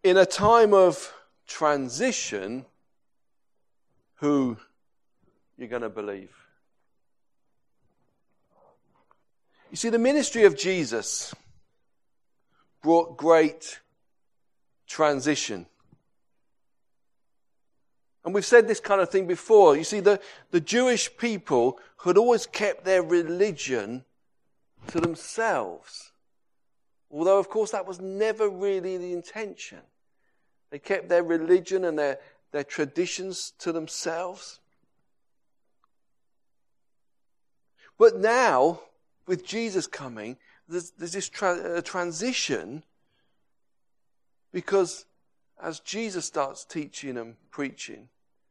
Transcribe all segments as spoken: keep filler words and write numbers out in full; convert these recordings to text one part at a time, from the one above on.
in a time of transition, who you're going to believe? You see, the ministry of Jesus brought great transition. And we've said this kind of thing before. You see, the, the Jewish people had always kept their religion to themselves. Although, of course, that was never really the intention. They kept their religion and their, their traditions to themselves. But now, with Jesus coming, there's, there's this tra- uh, transition, because as Jesus starts teaching and preaching,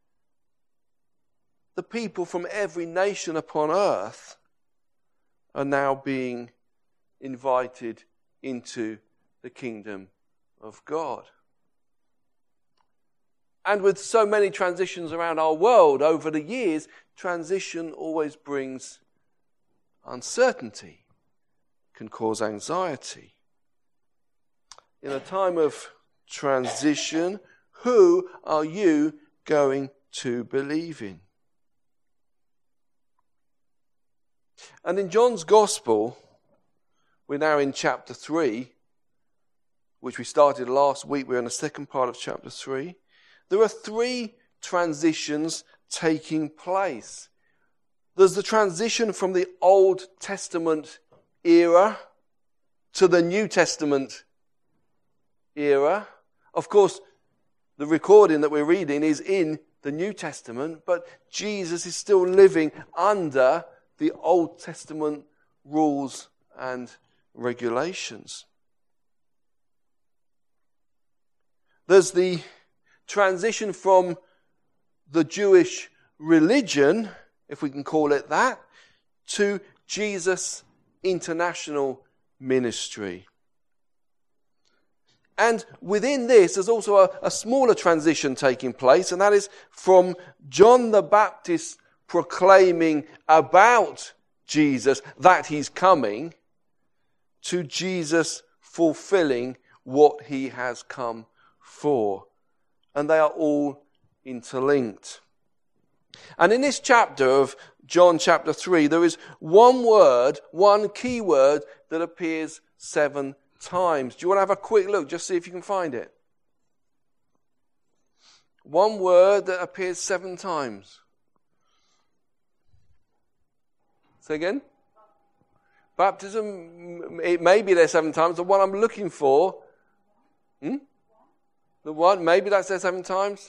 the people from every nation upon earth are now being invited into the kingdom of God. And with so many transitions around our world over the years, transition always brings uncertainty, can cause anxiety. In a time of transition, who are you going to believe in? And in John's Gospel, we're now in chapter three, which we started last week. We're in the second part of chapter three. There are three transitions taking place. There's the transition from the Old Testament era to the New Testament era. Of course, the recording that we're reading is in the New Testament, but Jesus is still living under the Old Testament rules and regulations. There's the transition from the Jewish religion, if we can call it that, to Jesus' international ministry. And within this, there's also a, a smaller transition taking place, and that is from John the Baptist proclaiming about Jesus, that he's coming, to Jesus fulfilling what he has come for. And they are all interlinked. And in this chapter of John chapter three, there is one word, one key word that appears seven times. Do you want to have a quick look? Just see if you can find it. One word that appears seven times. Say again? Baptism, it may be there seven times. The one I'm looking for, hmm? The one, maybe that's there seven times.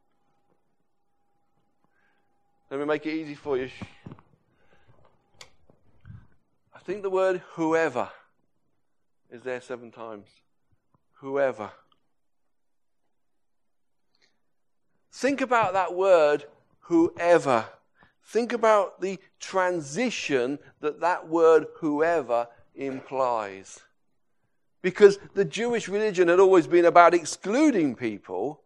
Let me make it easy for you. I think the word whoever is there seven times. Whoever. Think about that word, whoever. Think about the transition that that word whoever implies. Because the Jewish religion had always been about excluding people.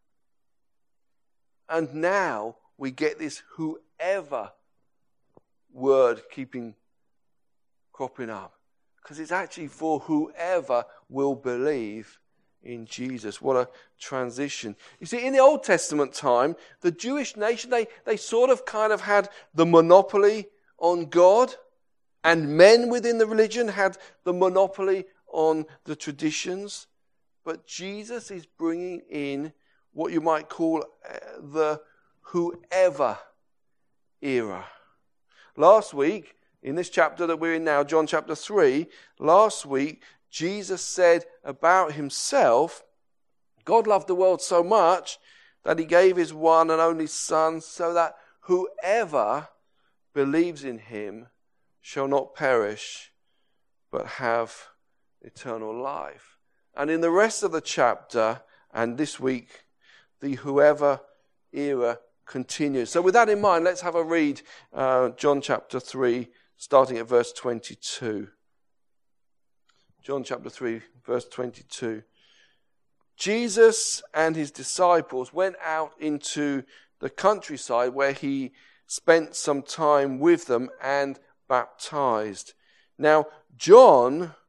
And now we get this whoever word keeping cropping up. Because it's actually for whoever will believe in Jesus. What a transition. You see, in the Old Testament time, the Jewish nation, they, they sort of kind of had the monopoly on God, and men within the religion had the monopoly on the traditions. But Jesus is bringing in what you might call the whoever era. Last week, in this chapter that we're in now, John chapter three, last week, Jesus said about himself, God loved the world so much that he gave his one and only Son, so that whoever believes in him shall not perish, but have eternal life. And in the rest of the chapter, and this week, the whoever era continues. So with that in mind, let's have a read, uh, John chapter three, starting at verse twenty-two. John chapter three, verse twenty-two. Jesus and his disciples went out into the countryside where he spent some time with them and baptized. Now, John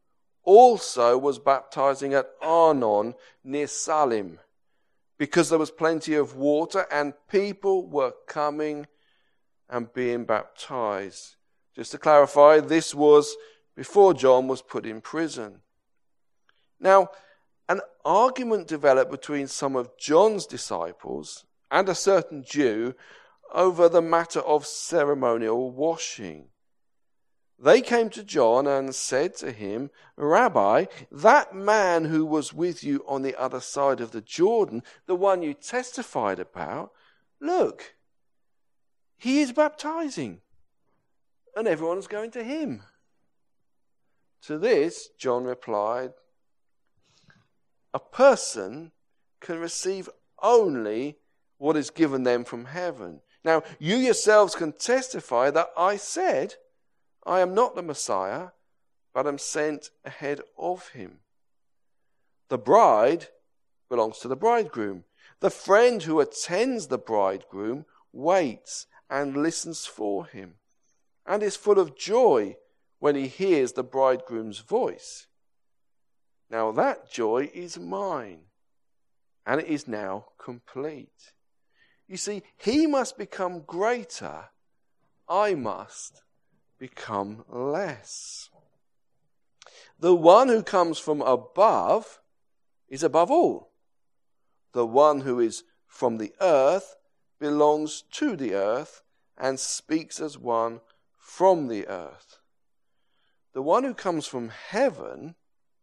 also was baptizing at Arnon near Salim, because there was plenty of water and people were coming and being baptized. Just to clarify, this was before John was put in prison. Now, an argument developed between some of John's disciples and a certain Jew over the matter of ceremonial washing. They came to John and said to him, "Rabbi, that man who was with you on the other side of the Jordan, the one you testified about, look, he is baptizing, and everyone's going to him." To this, John replied, "A person can receive only what is given them from heaven. Now, you yourselves can testify that I said, I am not the Messiah, but am sent ahead of him. The bride belongs to the bridegroom. The friend who attends the bridegroom waits and listens for him, and is full of joy when he hears the bridegroom's voice. Now that joy is mine, and it is now complete. You see, he must become greater, I must become less. The one who comes from above is above all. The one who is from the earth belongs to the earth and speaks as one from the earth. The one who comes from heaven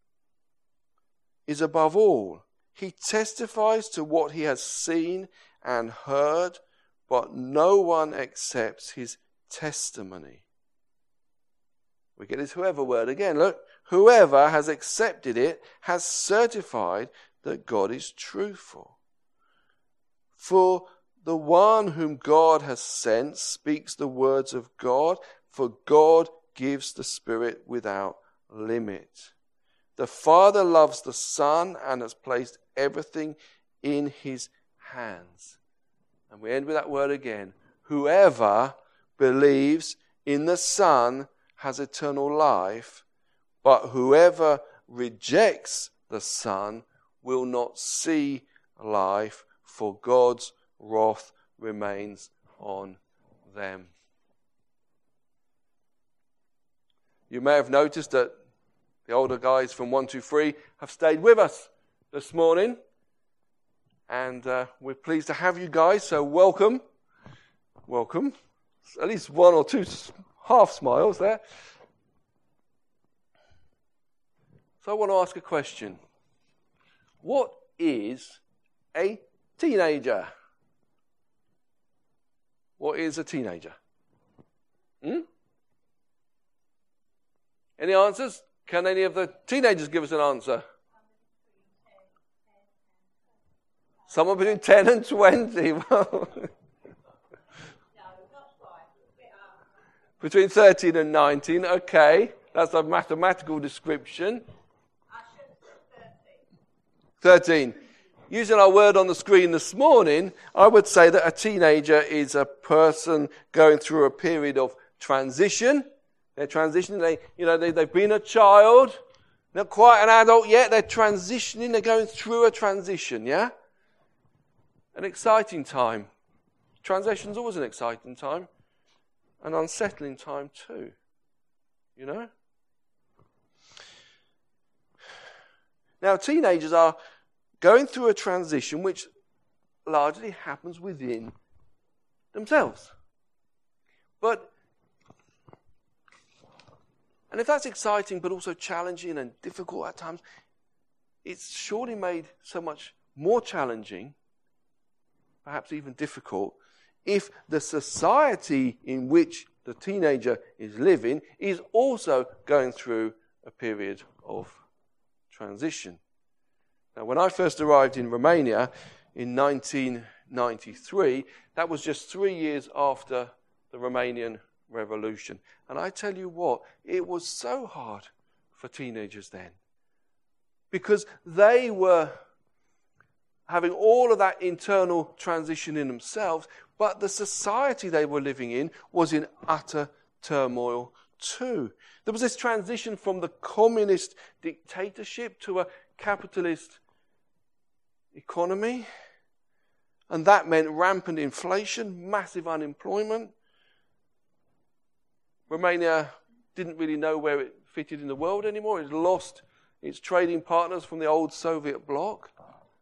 is above all. He testifies to what he has seen and heard, but no one accepts his testimony." We get this whoever word again. Look, whoever has accepted it has certified that God is truthful. For the one whom God has sent speaks the words of God, for God gives the Spirit without limit. The Father loves the Son and has placed everything in his hands. And we end with that word again. Whoever believes in the Son has eternal life, but whoever rejects the Son will not see life, for God's wrath remains on them. You may have noticed that the older guys from one two three have stayed with us this morning, and uh, we're pleased to have you guys, so welcome. Welcome. At least one or two half smiles there. So I want to ask a question. What is a teenager? What is a teenager? Hmm? Any answers? Can any of the teenagers give us an answer? Someone between ten and twenty. Well, between thirteen and nineteen, okay. That's a mathematical description. thirteen. Using our word on the screen this morning, I would say that a teenager is a person going through a period of transition. They're transitioning. They, you know, they, they've been a child, not quite an adult yet. They're transitioning. They're going through a transition, yeah? An exciting time. Transition's always an exciting time. An unsettling time too, you know? Now, teenagers are going through a transition which largely happens within themselves. But, and if that's exciting but also challenging and difficult at times, it's surely made so much more challenging, perhaps even difficult, if the society in which the teenager is living is also going through a period of transition. Now, when I first arrived in Romania in nineteen ninety-three, that was just three years after the Romanian Revolution. And I tell you what, it was so hard for teenagers then, because they were having all of that internal transition in themselves, but the society they were living in was in utter turmoil too. There was this transition from the communist dictatorship to a capitalist economy. And that meant rampant inflation, massive unemployment. Romania didn't really know where it fitted in the world anymore. It had lost its trading partners from the old Soviet bloc.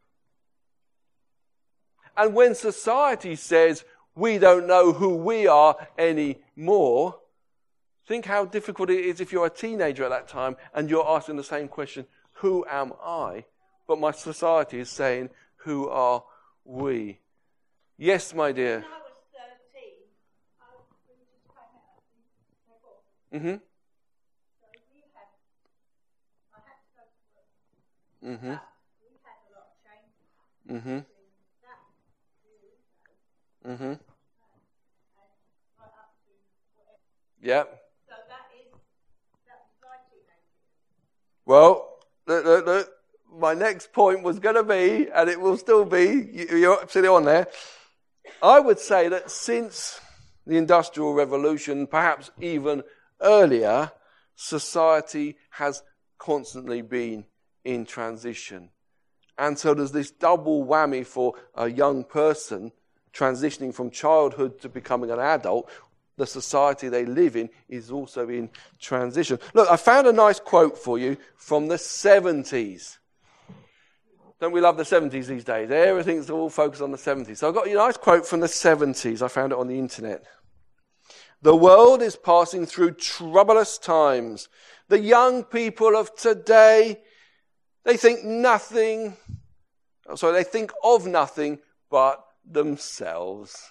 And when society says, we don't know who we are anymore, think how difficult it is if you're a teenager at that time and you're asking the same question, who am I? But my society is saying, who are we? Yes, my dear. When I was thirteen, I was just came out of the Mm-hmm. So we had, I had to go to work. Mm-hmm. But we had a lot of changes. Mm-hmm. That really, Mm-hmm. and right up to whatever. Yep. So that is, that was my teenage years. Well, look, look, look. My next point was going to be, and it will still be, you- you're absolutely on there. I would say that since the Industrial Revolution, perhaps even earlier, society has constantly been in transition. And so there's this double whammy for a young person transitioning from childhood to becoming an adult. The society they live in is also in transition. Look, I found a nice quote for you from the seventies. Don't we love the seventies these days? Everything's all focused on the seventies. So I've got a nice quote from the seventies. I found it on the internet. The world is passing through troublous times. The young people of today, they think nothing, sorry, they think of nothing but themselves.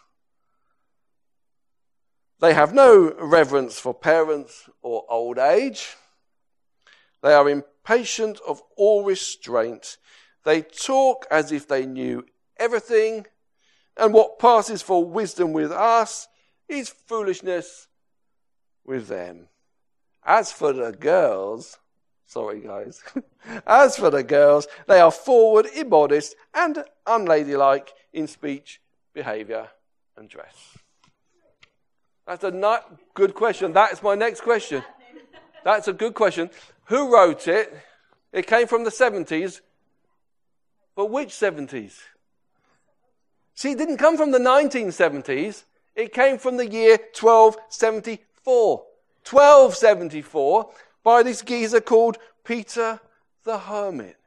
They have no reverence for parents or old age. They are impatient of all restraint. They talk as if they knew everything, and what passes for wisdom with us is foolishness with them. As for the girls, sorry guys, as for the girls, they are forward, immodest, and unladylike in speech, behaviour, and dress. That's a not good question. That's my next question. That's a good question. Who wrote it? It came from the seventies. But which seventies? See, it didn't come from the nineteen seventies. It came from the year twelve seventy-four. twelve seventy-four by this geezer called Peter the Hermit.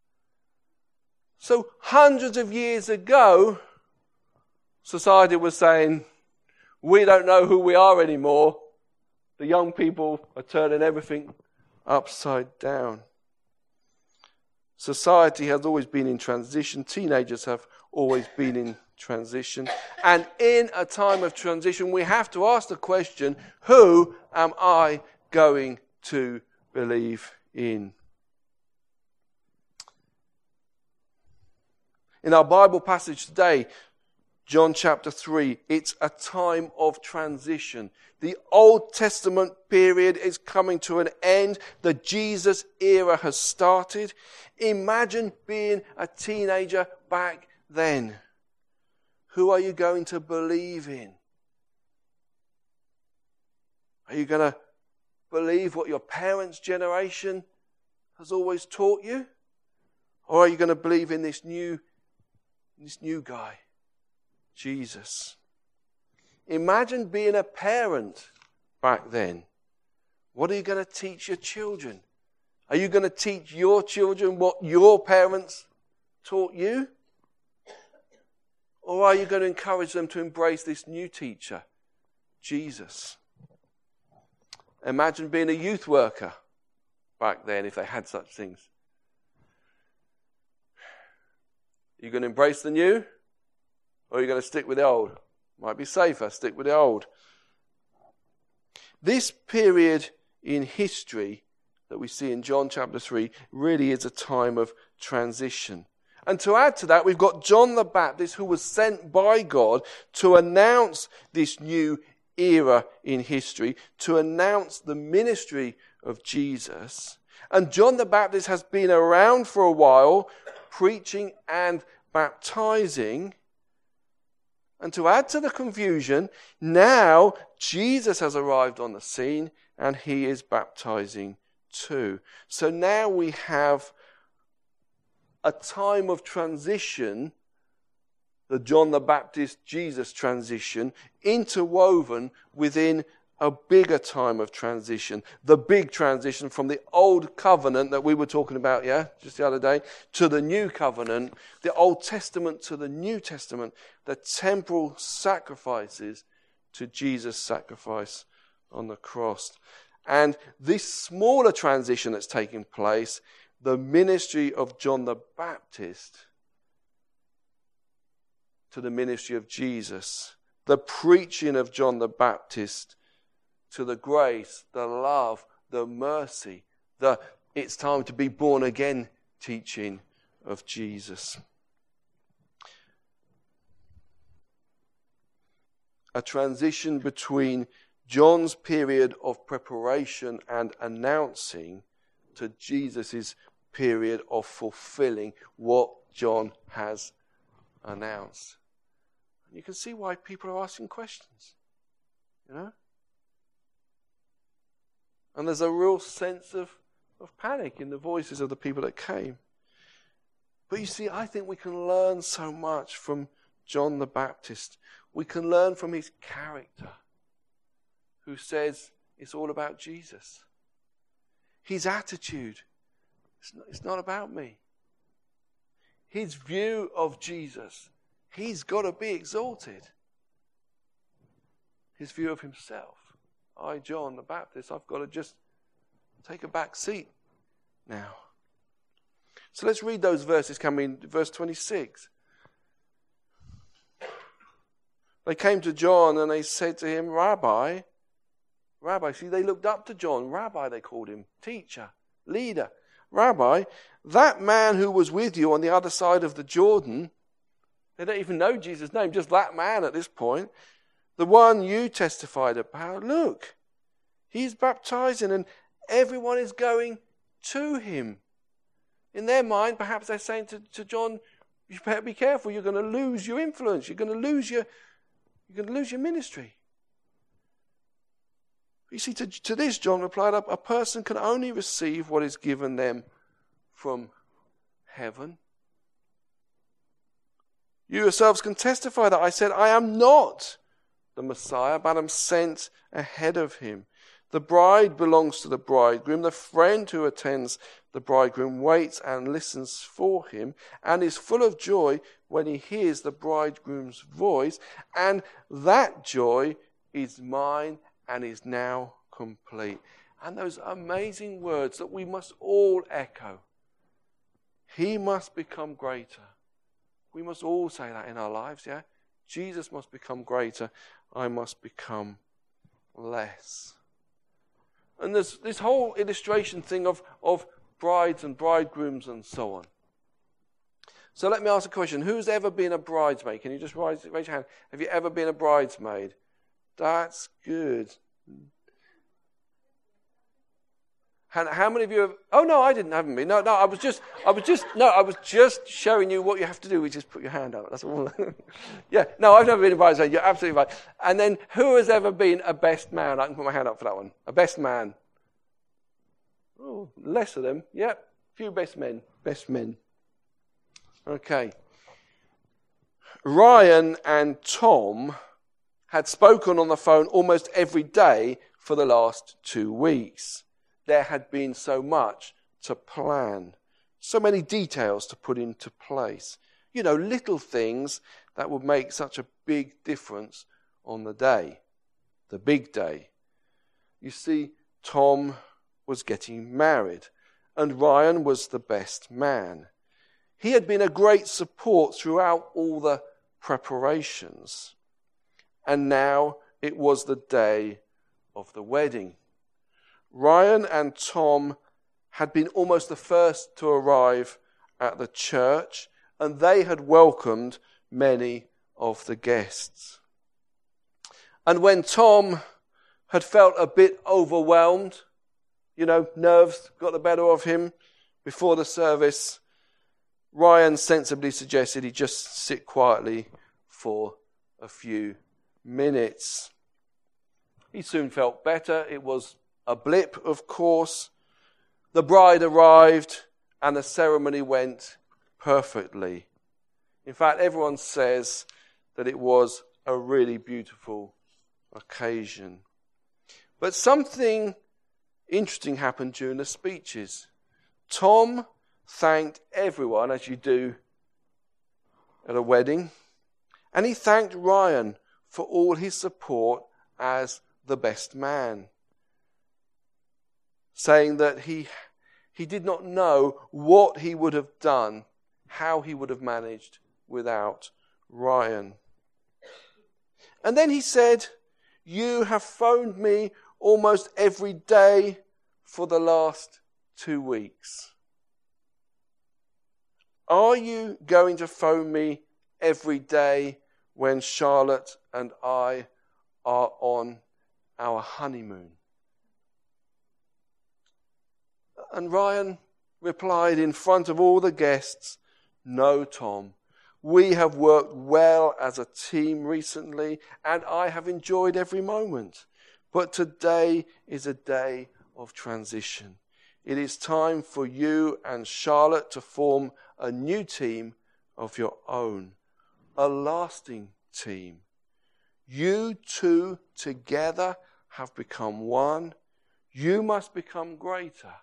So hundreds of years ago, society was saying, we don't know who we are anymore. The young people are turning everything upside down. Society has always been in transition. Teenagers have always been in transition. And in a time of transition, we have to ask the question, who am I going to believe in? In our Bible passage today, John chapter three, it's a time of transition. The Old Testament period is coming to an end. The Jesus era has started. Imagine being a teenager back then. Who are you going to believe in? Are you going to believe what your parents' generation has always taught you? Or are you going to believe in this new, this new guy? Jesus. Imagine being a parent back then. What are you going to teach your children? Are you going to teach your children what your parents taught you? Or are you going to encourage them to embrace this new teacher, Jesus? Imagine being a youth worker back then, if they had such things. Are you going to embrace the new? Or are you going to stick with the old? Might be safer, stick with the old. This period in history that we see in John chapter three really is a time of transition. And to add to that, we've got John the Baptist, who was sent by God to announce this new era in history, to announce the ministry of Jesus. And John the Baptist has been around for a while, preaching and baptizing. And to add to the confusion, now Jesus has arrived on the scene and he is baptizing too. So now we have a time of transition, the John the Baptist, Jesus transition, interwoven within a bigger time of transition. The big transition from the old covenant that we were talking about, yeah, just the other day, to the new covenant, the Old Testament to the New Testament, the temporal sacrifices to Jesus' sacrifice on the cross. And this smaller transition that's taking place, the ministry of John the Baptist to the ministry of Jesus, the preaching of John the Baptist to the grace, the love, the mercy, the it's time to be born again teaching of Jesus. A transition between John's period of preparation and announcing to Jesus' period of fulfilling what John has announced. And you can see why people are asking questions, you know? And there's a real sense of, of panic in the voices of the people that came. But you see, I think we can learn so much from John the Baptist. We can learn from his character, who says it's all about Jesus. His attitude, it's not, it's not about me. His view of Jesus, he's got to be exalted. His view of himself. I, John the Baptist, I've got to just take a back seat now. So let's read those verses coming, verse twenty-six. They came to John and they said to him, Rabbi, Rabbi, see, they looked up to John. Rabbi, they called him, teacher, leader. Rabbi, that man who was with you on the other side of the Jordan, they don't even know Jesus' name, just that man at this point, the one you testified about, look, he's baptizing and everyone is going to him. In their mind, perhaps they're saying to, to John, you better be careful, you're going to lose your influence, you're going to lose your, you're going to lose your ministry. You see, to, to this, John replied, a person can only receive what is given them from heaven. You yourselves can testify that I said, I am not the Messiah, but am sent ahead of him. The bride belongs to the bridegroom. The friend who attends the bridegroom waits and listens for him and is full of joy when he hears the bridegroom's voice. And that joy is mine and is now complete. And those amazing words that we must all echo. He must become greater. We must all say that in our lives, yeah? Jesus must become greater. I must become less. And there's this whole illustration thing of, of brides and bridegrooms and so on. So let me ask a question. Who's ever been a bridesmaid? Can you just raise, raise your hand? Have you ever been a bridesmaid? That's good. How, how many of you have... Oh, no, I didn't, haven't been. No, no, I was just... I was just... No, I was just showing you what you have to do, which is put your hand out. That's all. Yeah, no, I've never been a bridesmaid. You're absolutely right. And then, who has ever been a best man? I can put my hand up for that one. A best man. Oh, less of them. Yep, few best men. Best men. Okay. Ryan and Tom had spoken on the phone almost every day for the last two weeks. There had been so much to plan, so many details to put into place. You know, little things that would make such a big difference on the day, the big day. You see, Tom was getting married, and Ryan was the best man. He had been a great support throughout all the preparations. And now it was the day of the wedding. Ryan and Tom had been almost the first to arrive at the church, and they had welcomed many of the guests. And when Tom had felt a bit overwhelmed, you know, nerves got the better of him before the service, Ryan sensibly suggested he just sit quietly for a few minutes. He soon felt better. It was a blip, of course. The bride arrived and the ceremony went perfectly. In fact, everyone says that it was a really beautiful occasion. But something interesting happened during the speeches. Tom thanked everyone, as you do at a wedding, and he thanked Ryan for all his support as the best man, saying that he he did not know what he would have done, how he would have managed without Ryan. And then he said, "You have phoned me almost every day for the last two weeks. Are you going to phone me every day when Charlotte and I are on our honeymoon?" And Ryan replied in front of all the guests, "No, Tom. We have worked well as a team recently, and I have enjoyed every moment. But today is a day of transition. It is time for you and Charlotte to form a new team of your own, a lasting team. You two together have become one. You must become greater.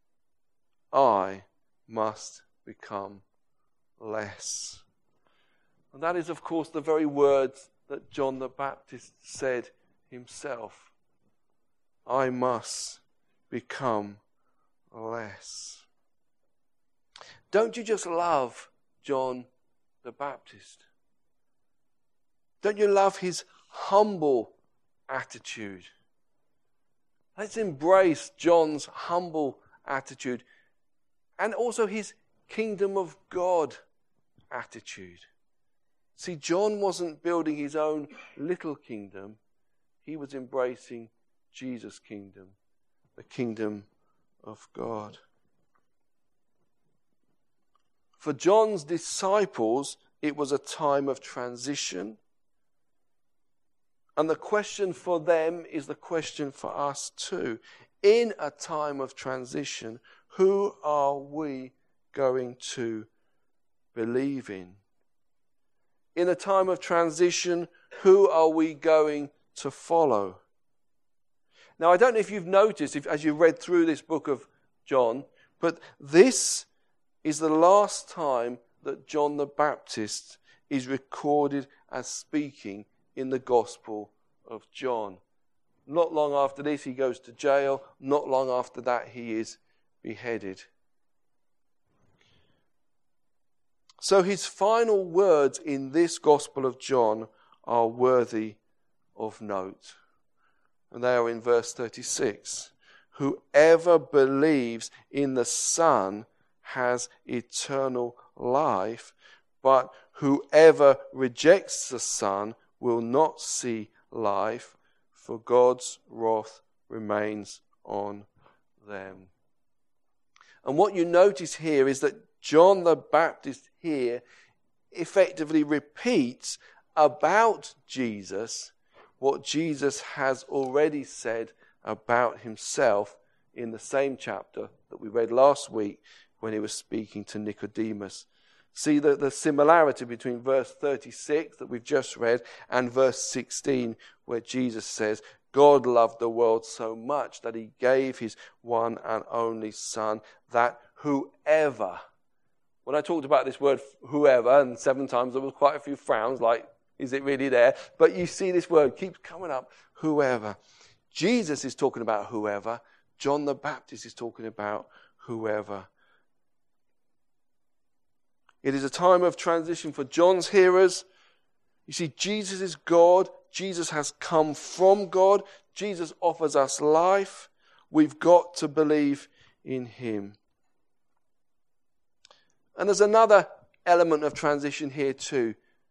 I must become less." And that is, of course, the very words that John the Baptist said himself. I must become less. Don't you just love John the Baptist? Don't you love his humble attitude? Let's embrace John's humble attitude and also his kingdom of God attitude. See, John wasn't building his own little kingdom. He was embracing Jesus' kingdom, the kingdom of God. For John's disciples, it was a time of transition. And the question for them is the question for us too. In a time of transition, who are we going to believe in? In a time of transition, who are we going to follow? Now, I don't know if you've noticed, if, as you've read through this book of John, but this is the last time that John the Baptist is recorded as speaking in the Gospel of John. Not long after this, he goes to jail. Not long after that, he is beheaded. So his final words in this Gospel of John are worthy of note. And they are in verse thirty-six. Whoever believes in the Son has eternal life, but whoever rejects the Son will not see life, for God's wrath remains on them. And what you notice here is that John the Baptist here effectively repeats about Jesus what Jesus has already said about himself in the same chapter that we read last week when he was speaking to Nicodemus. See the, the similarity between verse thirty-six that we've just read and verse sixteen where Jesus says, God loved the world so much that he gave his one and only Son, that whoever, when I talked about this word whoever, and seven times there was quite a few frowns, like, is it really there? But you see this word keeps coming up, whoever. Jesus is talking about whoever. John the Baptist is talking about whoever. It is a time of transition for John's hearers. You see, Jesus is God. Jesus has come from God. Jesus offers us life. We've got to believe in him. And there's another element of transition here too.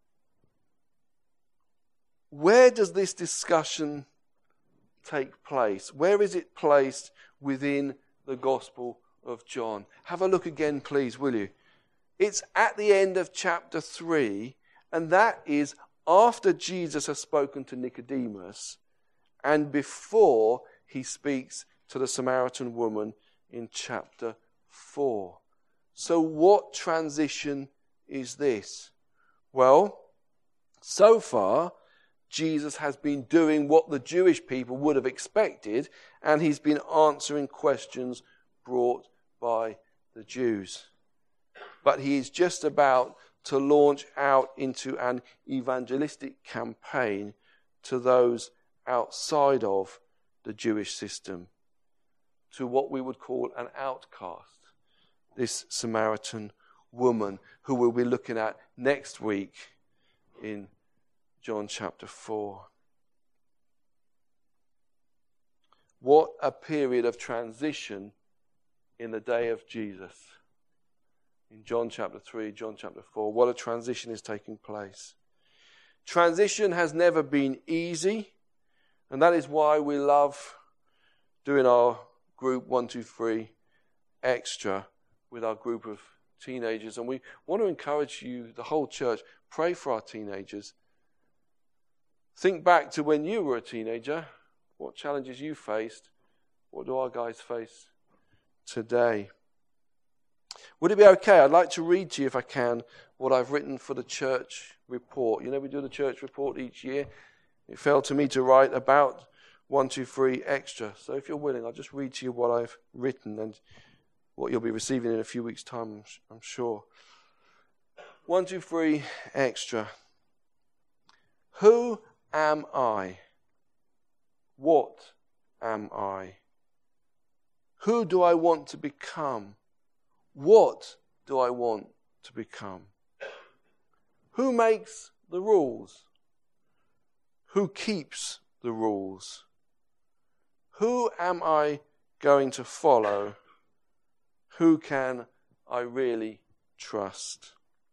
Where does this discussion take place? Where is it placed within the Gospel of John? Have a look again, please, will you? It's at the end of chapter three, and that is after Jesus has spoken to Nicodemus and before he speaks to the Samaritan woman in chapter four. So what transition is this? Well, so far, Jesus has been doing what the Jewish people would have expected, and he's been answering questions brought by the Jews. But he is just about to launch out into an evangelistic campaign to those outside of the Jewish system, to what we would call an outcast, this Samaritan woman who we'll be looking at next week in John chapter four. What a period of transition in the day of Jesus. In John chapter three, John chapter four, what a transition is taking place. Transition has never been easy, and that is why we love doing our group one, two, three extra with our group of teenagers. And we want to encourage you, the whole church, pray for our teenagers. Think back to when you were a teenager, what challenges you faced. What do our guys face today? Would it be okay? I'd like to read to you, if I can, what I've written for the church report. You know, we do the church report each year. It fell to me to write about one, two, three extra. So if you're willing, I'll just read to you what I've written and what you'll be receiving in a few weeks' time, I'm sure. One, two, three extra. Who am I? What am I? Who do I want to become? What do I want to become? Who makes the rules? Who keeps the rules? Who am I going to follow? Who can I really trust?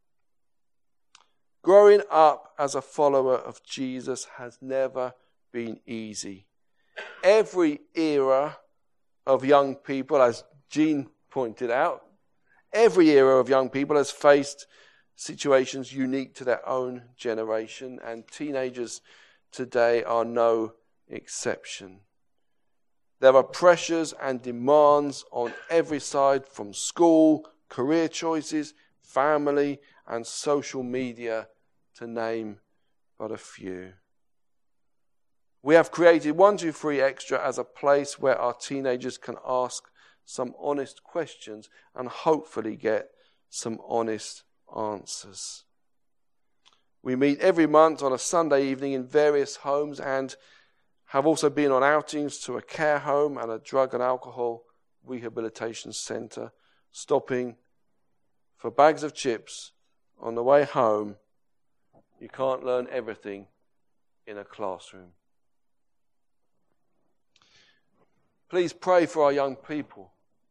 Growing up as a follower of Jesus has never been easy. Every era of young people, as Jean pointed out, every era of young people has faced situations unique to their own generation, and teenagers today are no exception. There are pressures and demands on every side, from school, career choices, family, and social media, to name but a few. We have created one two three Extra as a place where our teenagers can ask some honest questions and hopefully get some honest answers. We meet every month on a Sunday evening in various homes and have also been on outings to a care home and a drug and alcohol rehabilitation centre, stopping for bags of chips on the way home. You can't learn everything in a classroom. Please pray for our young people.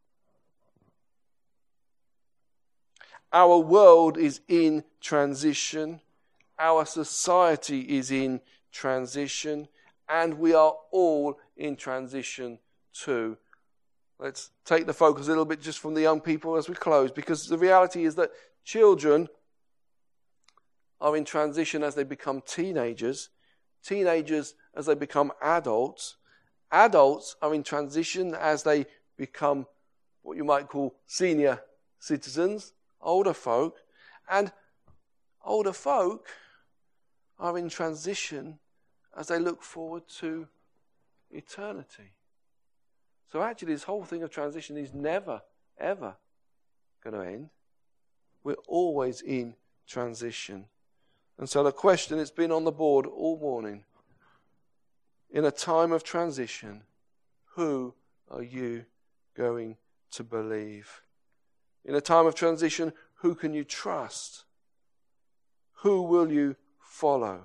Our world is in transition. Our society is in transition. And we are all in transition too. Let's take the focus a little bit just from the young people as we close, because the reality is that children are in transition as they become teenagers, teenagers as they become adults, adults are in transition as they become what you might call senior citizens, older folk, and older folk are in transition as they look forward to eternity. So actually this whole thing of transition is never, ever going to end. We're always in transition. And so the question that's been on the board all morning, in a time of transition, who are you going to believe? In a time of transition, who can you trust? Who will you follow?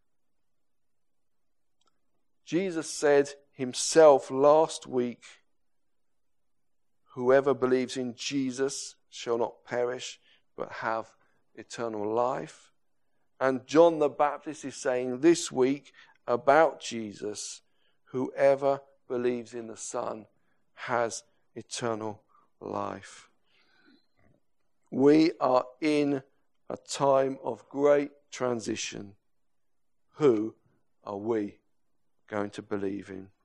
Jesus said himself last week, whoever believes in Jesus shall not perish, but have eternal life. And John the Baptist is saying this week about Jesus, whoever believes in the Son has eternal life. We are in a time of great transition. who are we going to believe in?